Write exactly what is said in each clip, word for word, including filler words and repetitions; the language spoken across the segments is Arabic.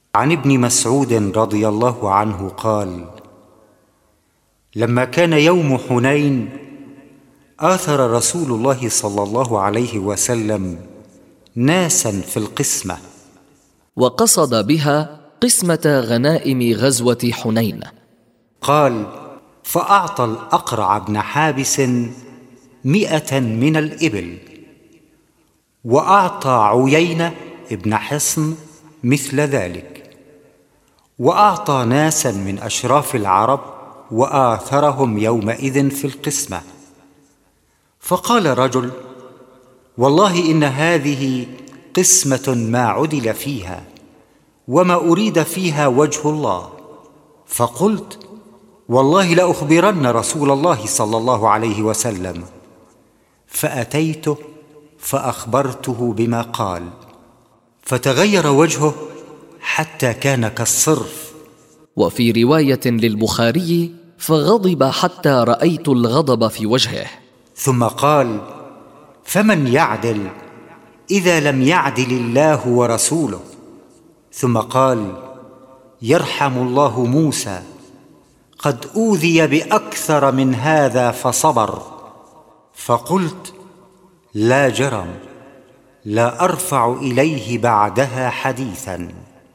عن ابن مسعود رضي الله عنه قال: لما كان يوم حنين آثر رسول الله صلى الله عليه وسلم ناسا في القسمة، وقصد بها قسمة غنائم غزوة حنين. قال: فأعطى الأقرع بن حابس مئة من الإبل، وأعطى عيينة بن حصن مثل ذلك، وأعطى ناسا من أشراف العرب وآثرهم يومئذ في القسمة. فقال رجل: والله إن هذه قسمة ما عدل فيها وما أريد فيها وجه الله. فقلت: والله لأخبرن رسول الله صلى الله عليه وسلم. فأتيته فأخبرته بما قال، فتغير وجهه حتى كان كالصرف. وفي رواية للبخاري: فغضب حتى رأيت الغضب في وجهه. ثم قال: فمن يعدل إذا لم يعدل الله ورسوله؟ ثم قال: يرحم الله موسى، قد أوذي بأكثر من هذا فصبر. فقلت: لا جرم، لا أرفع إليه بعدها حديثا.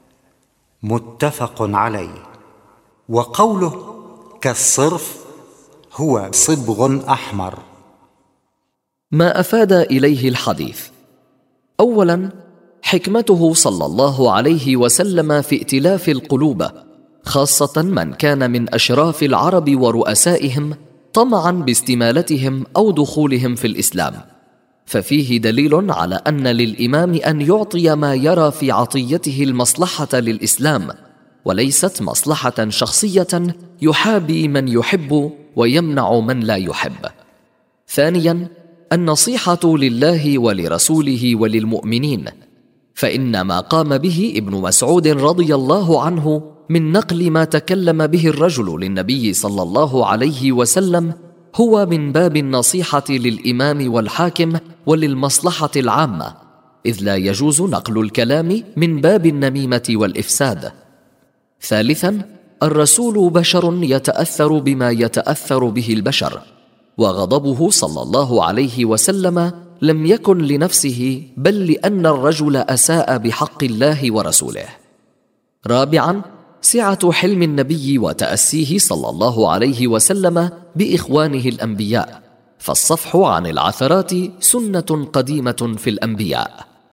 متفق عليه. وقوله كالصرف هو صبغ أحمر. ما أفاد إليه الحديث: أولاً، حكمته صلى الله عليه وسلم في ائتلاف القلوب، خاصة من كان من أشراف العرب ورؤسائهم، طمعاً باستمالتهم أو دخولهم في الإسلام، ففيه دليل على أن للإمام أن يعطي ما يرى في عطيته المصلحة للإسلام، وليست مصلحة شخصية يحابي من يحب ويمنع من لا يحب. ثانياً، النصيحة لله ولرسوله وللمؤمنين، فإن ما قام به ابن مسعود رضي الله عنه من نقل ما تكلم به الرجل للنبي صلى الله عليه وسلم هو من باب النصيحة للإمام والحاكم وللمصلحة العامة، إذ لا يجوز نقل الكلام من باب النميمة والإفساد. ثالثاً، الرسول بشر يتأثر بما يتأثر به البشر، وغضبه صلى الله عليه وسلم لم يكن لنفسه بل لأن الرجل أساء بحق الله ورسوله. رابعاً، سعة حلم النبي وتأسيه صلى الله عليه وسلم بإخوانه الأنبياء، فالصفح عن العثرات سنة قديمة في الأنبياء.